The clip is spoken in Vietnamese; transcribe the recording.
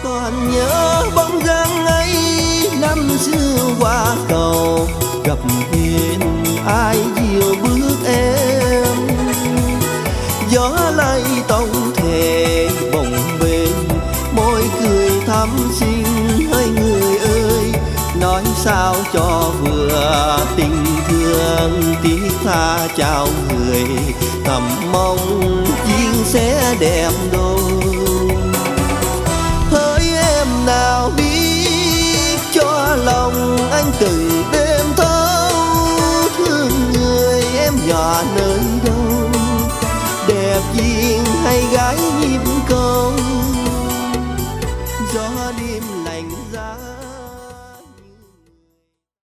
Còn nhớ bóng dáng ấy năm xưa qua cầu, gặp duyên ai dìu bước em. Gió lay tông thề bồng bềnh, môi cười thắm xinh hai người ơi. Nói sao cho vừa tình thương tiếc tha chào người, thầm mong duyên sẽ đẹp đôi. Hỡi em nào biết cho lòng anh từng đêm thâu, thương người em nhỏ nơi đâu, đẹp duyên hay gái